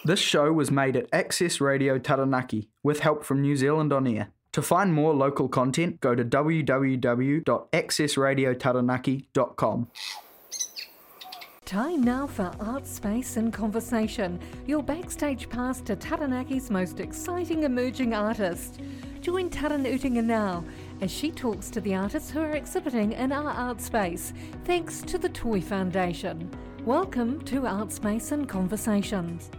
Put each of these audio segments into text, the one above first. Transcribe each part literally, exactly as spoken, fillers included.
This show was made at Access Radio Taranaki with help from New Zealand On Air. To find more local content, go to w w w dot access radio taranaki dot com. Time now for Art Space and Conversation, your backstage pass to Taranaki's most exciting emerging artist. Join Taran Utinga now as she talks to the artists who are exhibiting in our art space, thanks to the Toy Foundation. Welcome to Art Space and Conversations.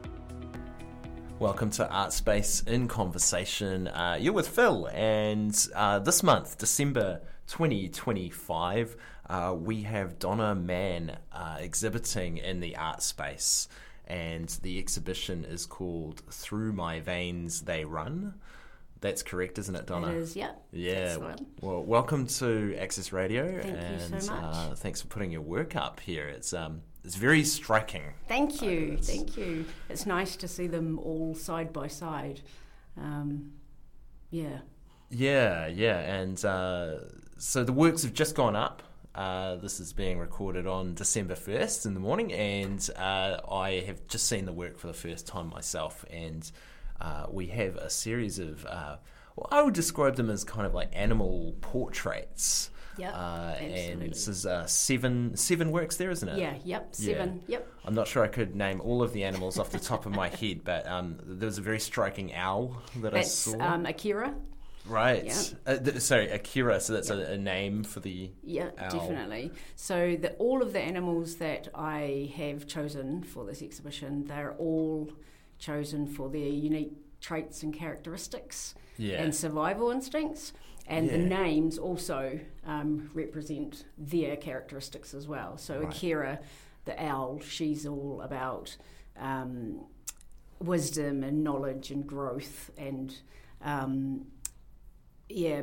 Welcome to Art Space in Conversation. Uh, you're with Phil, and uh, this month, December twenty twenty-five, uh, we have Donna Mann uh, exhibiting in the Art Space, and the exhibition is called Through My Veins They Run. That's correct, isn't it, Donna? It is, yeah. Yeah. Well, welcome to Access Radio. Thank and, you so much. Uh, thanks for putting your work up here. It's um, it's very striking. Thank you, Uh, thank you. It's nice to see them all side by side. Um, yeah. Yeah, yeah, and uh, so the works have just gone up. Uh, this is being recorded on December first in the morning, and uh, I have just seen the work for the first time myself, and uh, we have a series of, uh, well, I would describe them as kind of like animal portraits. Yep, uh, absolutely. And this is uh, seven seven works there, isn't it? Yeah, yep, seven, Yeah. yep. I'm not sure I could name all of the animals off the top of my head, but um, there was a very striking owl that That's I saw. um, Akira. Right. Yeah. Uh, th- sorry, Akira. So that's a, a name for the Yeah, owl. definitely. So the, all of the animals that I have chosen for this exhibition, they're all chosen for their unique traits and characteristics Yeah. and survival instincts. And the Yeah. names also um, represent their characteristics as well. So Right. Akira, the owl, she's all about um, wisdom and knowledge and growth and, um, yeah,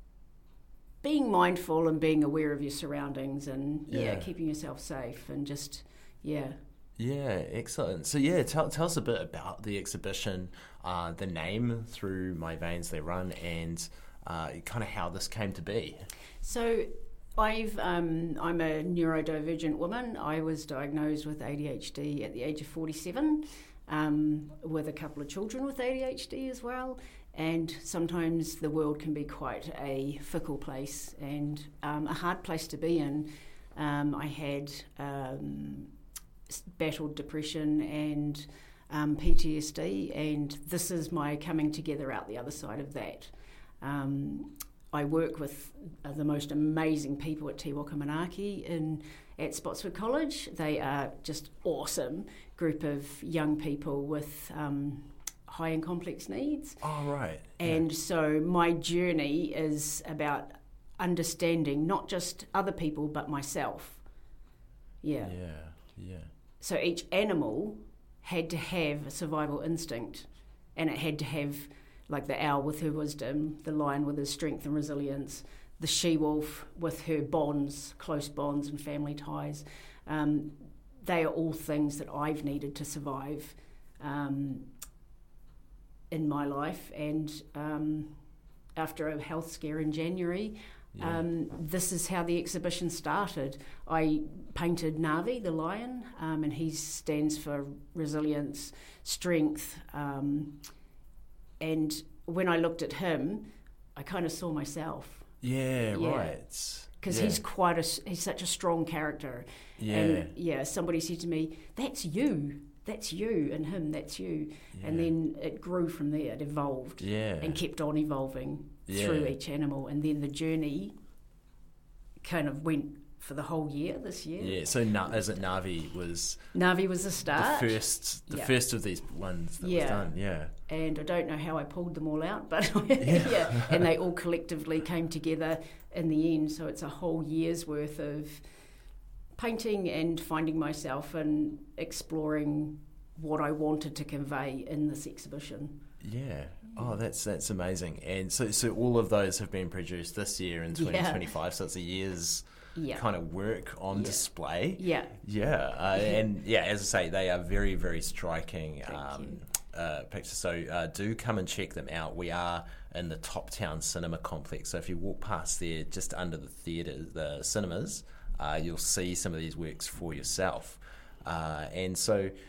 being mindful and being aware of your surroundings and, yeah, Yeah. keeping yourself safe and just, yeah. Yeah, excellent. So yeah, tell tell us a bit about the exhibition, uh, the name Through My Veins They Run, and uh, kind of how this came to be. So I've um, I'm a neurodivergent woman. I was diagnosed with A D H D at the age of forty-seven, um, with a couple of children with A D H D as well. And sometimes the world can be quite a fickle place and um, a hard place to be in. Um, I had um, battled depression and um, P T S D, and this is my coming together out the other side of that. Um, I work with uh, the most amazing people at Te Waka Manaaki in at Spotswood College. They are just awesome group of young people with um, high and complex needs. Oh, right. And yeah. so my journey is about understanding not just other people but myself. Yeah. Yeah, yeah. So each animal had to have a survival instinct, and it had to have, like the owl with her wisdom, the lion with his strength and resilience, the she-wolf with her bonds, close bonds and family ties. Um, they are all things that I've needed to survive um, in my life. And um, after a health scare in January, Yeah. Um, this is how the exhibition started. I painted Navi, the lion, um, and he stands for resilience, strength, um, and when I looked at him, I kind of saw myself. Yeah, Yeah. right. Because yeah. he's quite a, he's such a strong character. Yeah. And yeah, somebody said to me, that's you, that's you, and him, that's you. Yeah. And then it grew from there, it evolved. Yeah. And kept on evolving Yeah. through each animal. And then the journey kind of went for the whole year this year. Yeah, so Na- is it Navi was Navi was the the start. first the Yeah. first of these ones that Yeah. was done, yeah. And I don't know how I pulled them all out, but yeah. And they all collectively came together in the end. So it's a whole year's worth of painting and finding myself and exploring what I wanted to convey in this exhibition. Yeah. Oh, that's that's amazing. And so so all of those have been produced this year in twenty twenty-five, so it's a year's Yeah. kind of work on Yeah. display. Yeah. Yeah. Uh, and yeah, as I say, they are very, very striking um, you. uh, pictures. So uh, do come and check them out. We are in the Top Town Cinema Complex. So if you walk past there, just under the theatre, the cinemas, uh, you'll see some of these works for yourself. Uh, and so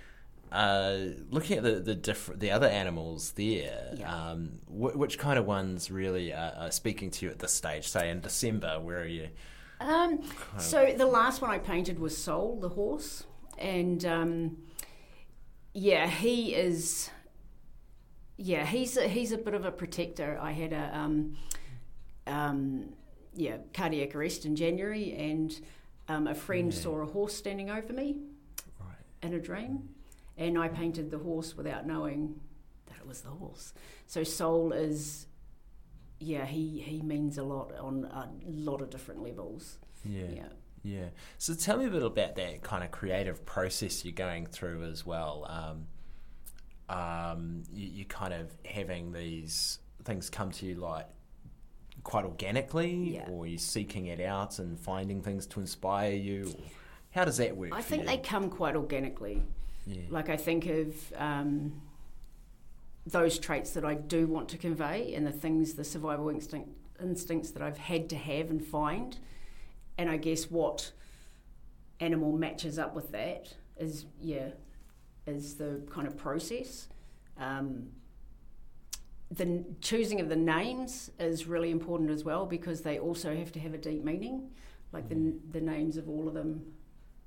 uh, looking at the the different the other animals there, Yeah. um, wh- which kind of ones really are, are speaking to you at this stage? Say in December, where are you? Um, so the last one I painted was Soul, the horse, and um, yeah, he is. Yeah, he's a, he's a bit of a protector. I had a um, um, yeah cardiac arrest in January, and um, a friend Yeah. saw a horse standing over me Right. in a dream, and I painted the horse without knowing that it was the horse. So Soul is, yeah, he, he means a lot on a lot of different levels. Yeah. Yeah. Yeah. So tell me a bit about that kind of creative process you're going through as well. Um, um, you, you kind of having these things come to you like quite organically, Yeah. or you're seeking it out and finding things to inspire you. How does that work? I for think you? they come quite organically. Yeah. Like I think of um, those traits that I do want to convey and the things, the survival instinct, instincts that I've had to have and find. And I guess what animal matches up with that is, yeah, is the kind of process. Um, the n- choosing of the names is really important as well, because they also have to have a deep meaning. Like the the names of all of them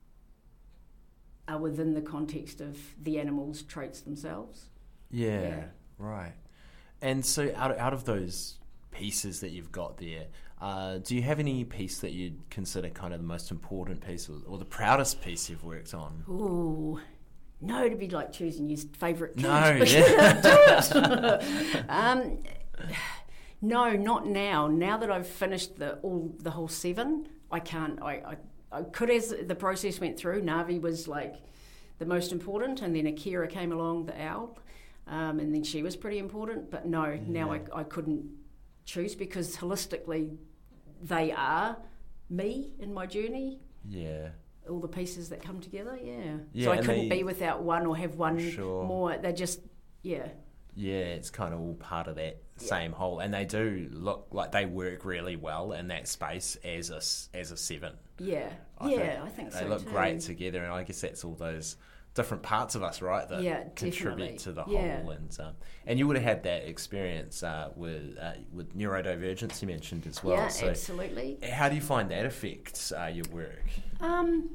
are within the context of the animal's traits themselves. Yeah, Yeah. right. And so out out of those pieces that you've got there, uh, do you have any piece that you'd consider kind of the most important piece or, or the proudest piece you've worked on? Ooh, no, it'd be like choosing your favourite kid. No, yeah. um, no, not now. Now that I've finished the all the whole seven, I can't. I, I, I could, as the process went through. Navi was like the most important, and then Akira came along, the owl, um, and then she was pretty important. But no, Yeah. now I, I couldn't choose, because holistically, they are me in my journey. Yeah. All the pieces that come together, yeah. Yeah, so I and couldn't they- be without one or have one Sure. more. They're just, yeah. Yeah, it's kind of all part of that Yeah. same whole, and they do look like they work really well in that space as a s- as a seven. Yeah, I yeah, think I think they so look too. great together, and I guess that's all those different parts of us, right? That Yeah, contribute definitely. to the Yeah. whole. And um, and you would have had that experience uh, with uh, with neurodivergence you mentioned as well. Yeah, so absolutely. how do you find that affects uh, your work? Um,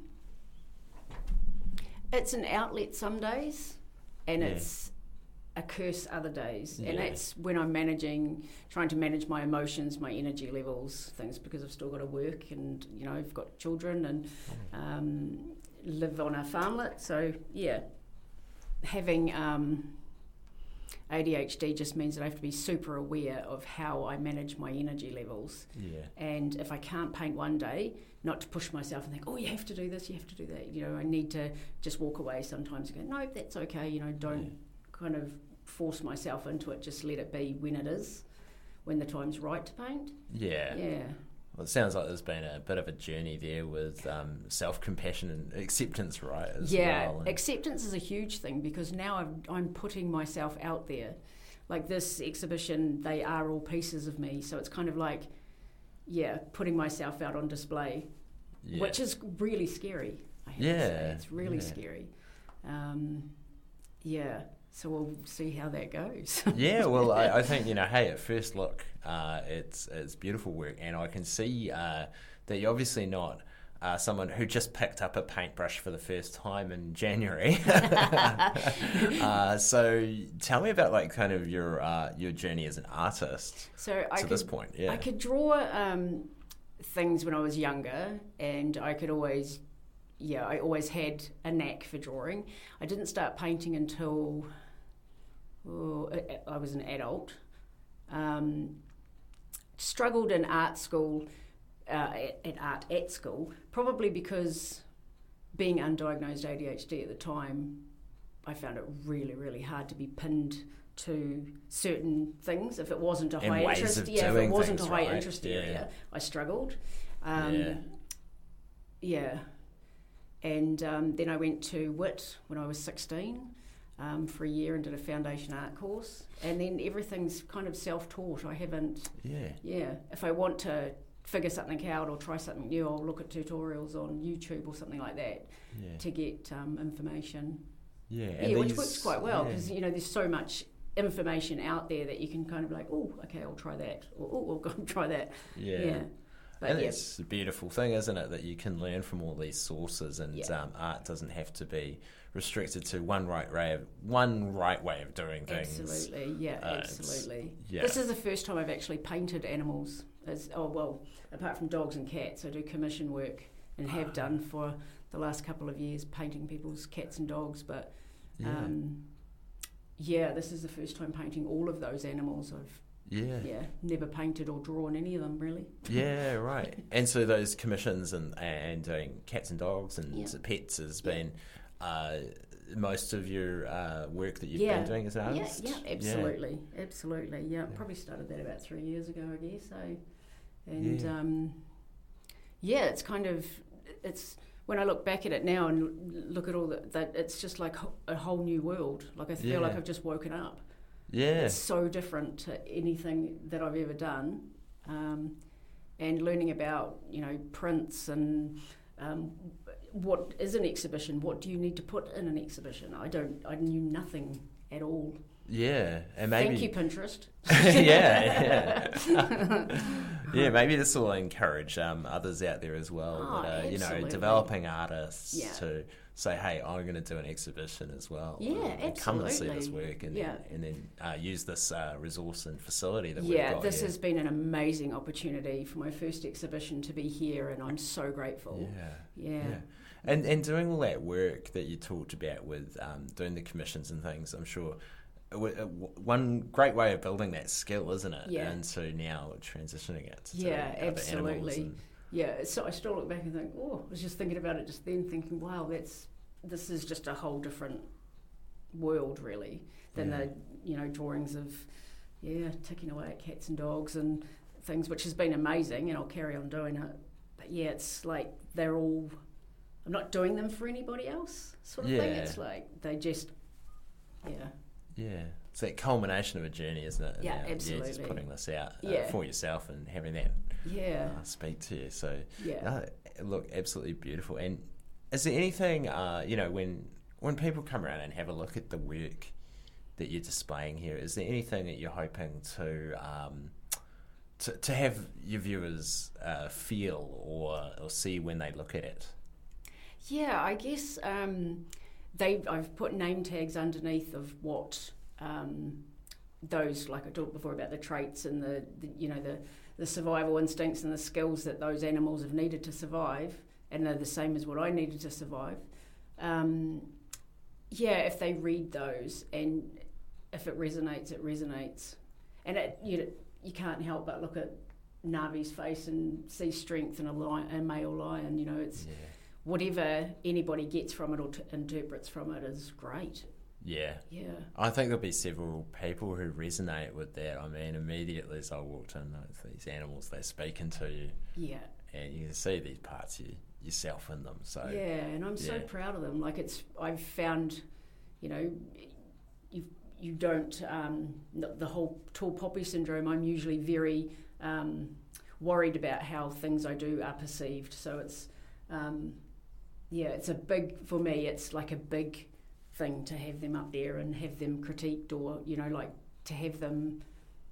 it's an outlet some days, and Yeah. it's a curse other days. And Yeah. that's when I'm managing, trying to manage my emotions, my energy levels, things, because I've still got to work, and you know, I've got children, and um, live on a farmlet. So yeah, having um, A D H D just means that I have to be super aware of how I manage my energy levels. Yeah. And if I can't paint one day, not to push myself and think, oh, you have to do this, you have to do that. You know, I need to just walk away sometimes and go, no, that's okay. You know, don't Yeah. kind of force myself into it. Just let it be when it is, when the time's right to paint. Yeah. Yeah. Well, it sounds like there's been a bit of a journey there with um, self-compassion and acceptance, right? As Yeah, well. And- acceptance is a huge thing, because now I'm, I'm putting myself out there. Like this exhibition, they are all pieces of me. So it's kind of like, yeah, putting myself out on display, yeah. which is really scary. I have to Yeah, say. It's really yeah. scary. Um, yeah, so we'll see how that goes. Yeah, well, I, I think, you know, hey, at first look, uh, it's it's beautiful work, and I can see uh, that you're obviously not uh, someone who just picked up a paintbrush for the first time in January. uh, so tell me about, like, kind of your uh, your journey as an artist So I to could, this point. Yeah, I could draw um, things when I was younger, and I could always, yeah, I always had a knack for drawing. I didn't start painting until oh, I I was an adult. Um, struggled in art school, uh, at, at art at school, probably because being undiagnosed A D H D at the time, I found it really, really hard to be pinned to certain things. If it wasn't a And high ways interest, of yeah, if it doing wasn't things, a high right? interest Yeah. area, I struggled. Um, Yeah. yeah. And um, then I went to W I T when I was sixteen um, for a year and did a foundation art course. And then everything's kind of self-taught. I haven't, yeah, yeah, if I want to figure something out or try something new, I'll look at tutorials on YouTube or something like that yeah. to get um, information. Yeah, yeah, and which these- works quite well yeah. because you know there's so much information out there that you can kind of like, oh, okay, I'll try that, or oh, I'll go and try that. Yeah. yeah. But and yeah, it's a beautiful thing, isn't it, that you can learn from all these sources, and Yeah. um, art doesn't have to be restricted to one right way of one right way of doing things. absolutely, yeah, Uh, it's- absolutely. yeah. This is the first time I've actually painted animals. As oh well, apart from dogs and cats, I do commission work and have done for the last couple of years, painting people's cats and dogs. But Yeah. um, yeah, this is the first time painting all of those animals. I've Yeah. yeah never painted or drawn any of them really. Yeah, right. And so those commissions and and doing cats and dogs and Yeah. pets has Yeah. been uh, most of your uh, work that you've Yeah. been doing as an Yeah, artist. yeah, absolutely, absolutely. Yeah, probably started that about three years ago, I guess. So, and Yeah. um, yeah, it's kind of it's when I look back at it now and l- look at all that, that it's just like ho- a whole new world. Like I feel like Yeah. I've just woken up. Yeah. It's so different to anything that I've ever done, um, and learning about you know prints and. Um, what is an exhibition? What do you need to put in an exhibition? I don't. I knew nothing at all. Yeah, and maybe Thank you, Pinterest. yeah, yeah, yeah. Maybe this will encourage um, others out there as well. Oh, that are, you know, absolutely. developing artists Yeah. to say, "Hey, I'm going to do an exhibition as well. Yeah, um, and come and see this absolutely. work, and Yeah. then, and then uh, use this uh, resource and facility that we've Yeah, got this here." has been an amazing opportunity for my first exhibition to be here, and I'm so grateful. Yeah. Yeah. Yeah. And and doing all that work that you talked about with um, doing the commissions and things, I'm sure w- uh, w- one great way of building that skill, isn't it? Yeah. And so now transitioning it to Yeah, other animals absolutely. and- Yeah, so I still look back and think, oh, I was just thinking about it just then, thinking, wow, that's this is just a whole different world, really, than Yeah. the you know drawings of yeah ticking away at cats and dogs and things, which has been amazing, and I'll carry on doing it. But yeah, it's like they're all. I'm not doing them for anybody else, sort of thing. Yeah. It's like they just, yeah, Yeah, it's that culmination of a journey, isn't it? Yeah, And, uh, Yeah, just absolutely. putting this out uh, Yeah. for yourself and having that yeah, uh, speak to you. So, yeah. uh, look, absolutely beautiful. And is there anything, uh, you know, when when people come around and have a look at the work that you're displaying here, is there anything that you're hoping to um, to, to have your viewers uh, feel or, or see when they look at it? Yeah, I guess um, they. I've put name tags underneath of what um, those, like I talked before about the traits and the, the, you know, the the survival instincts and the skills that those animals have needed to survive, and they're the same as what I needed to survive. Um, yeah, if they read those and if it resonates, it resonates, and it you you can't help but look at Navi's face and see strength in a lion, a male lion. You know, it's. Yeah. Whatever anybody gets from it or t- interprets from it is great. Yeah. Yeah. I think there'll be several people who resonate with that. I mean, immediately as I walked in, these animals, they're speaking to you, Yeah. and you can see these parts of you, yourself in them. So Yeah, and I'm so yeah. proud of them. Like it's, I've found, you know, you you don't um, the whole tall poppy syndrome. I'm usually very um, worried about how things I do are perceived. So it's. Um, Yeah, it's a big, for me, it's like a big thing to have them up there and have them critiqued or, you know, like to have them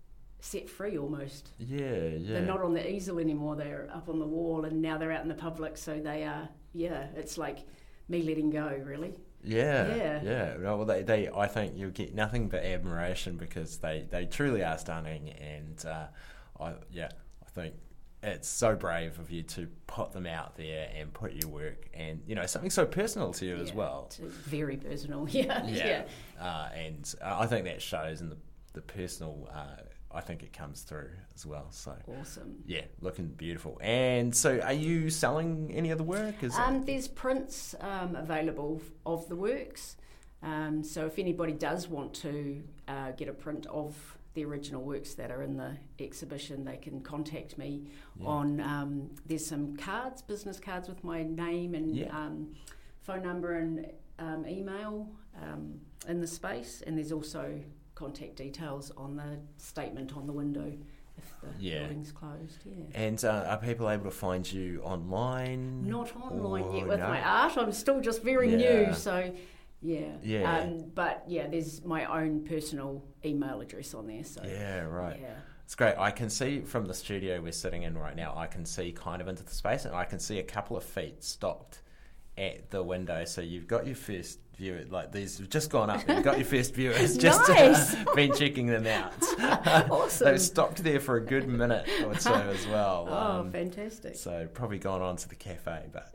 set free almost. yeah, yeah. They're not on the easel anymore, they're up on the wall and now they're out in the public, so they are, yeah, it's like me letting go, really. Yeah, Yeah. yeah. No, well, they, they, I think you'll get nothing but admiration because they, they truly are stunning, and uh, I, yeah, I think it's so brave of you to put them out there and put your work and, you know, something so personal to you as Yeah, well. It's very personal, yeah. Yeah, yeah. Uh, and uh, I think that shows in the the personal. Uh, I think it comes through as well. So Awesome. yeah, looking beautiful. And so, are you selling any of the work? Is Um, there's prints um, available of the works. Um, so if anybody does want to uh, get a print of the original works that are in the exhibition, they can contact me Yeah. on, um, there's some cards, business cards with my name and Yeah. um, phone number and um, email um, in the space, and there's also contact details on the statement on the window if the Yeah. building's closed. Yeah. And uh, are people able to find you online? Not online or yet with no? my art. I'm still just very Yeah. new, so Yeah. Yeah. Um, but yeah, there's my own personal email address on there. So Yeah, right. Yeah. It's great. I can see from the studio we're sitting in right now, I can see kind of into the space, and I can see a couple of feet stopped at the window. So you've got your first view, like these have just gone up, and you've got your first viewers just Nice. uh, been checking them out. Awesome. They've stopped there for a good minute or so as well. Oh, Um, fantastic. So probably gone on to the cafe, but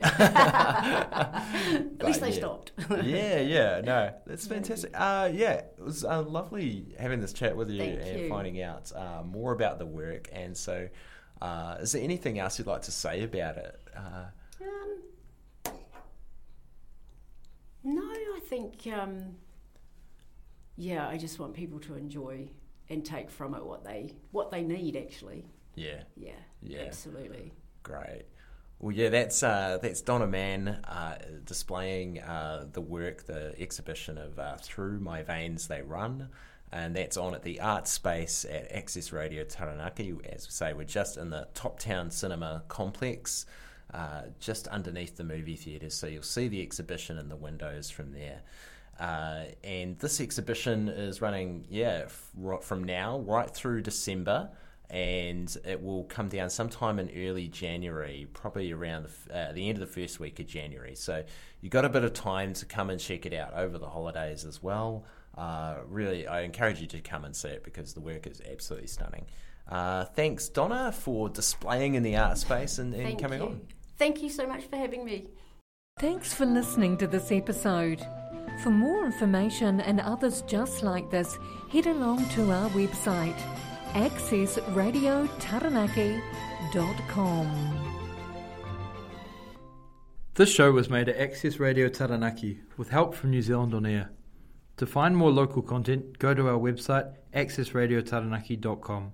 At least they yeah. stopped. yeah, yeah, no, that's fantastic. Uh, yeah, it was uh, lovely having this chat with you Thank and you. finding out uh, more about the work. And so, uh, is there anything else you'd like to say about it? Uh, Um, no, I think, um, yeah, I just want people to enjoy and take from it what they what they need, actually. yeah, Yeah, Yeah. absolutely. great. Well, yeah, that's uh, that's Donna Mann uh, displaying uh, the work, the exhibition of uh, Through My Veins They Run, and that's on at the Art Space at Access Radio Taranaki. As we say, we're just in the Top Town Cinema complex, uh, just underneath the movie theatre, so you'll see the exhibition in the windows from there. Uh, and this exhibition is running, yeah, f- right from now right through December, and it will come down sometime in early January, probably around the, f- uh, the end of the first week of January. So you've got a bit of time to come and check it out over the holidays as well. Uh, really, I encourage you to come and see it because the work is absolutely stunning. Uh, thanks, Donna, for displaying in the art space and, and Thank coming you. on. Thank you so much for having me. Thanks for listening to this episode. For more information and others just like this, head along to our website, access radio taranaki dot com. This show was made at Access Radio Taranaki with help from New Zealand On Air. To find more local content, go to our website access radio taranaki dot com.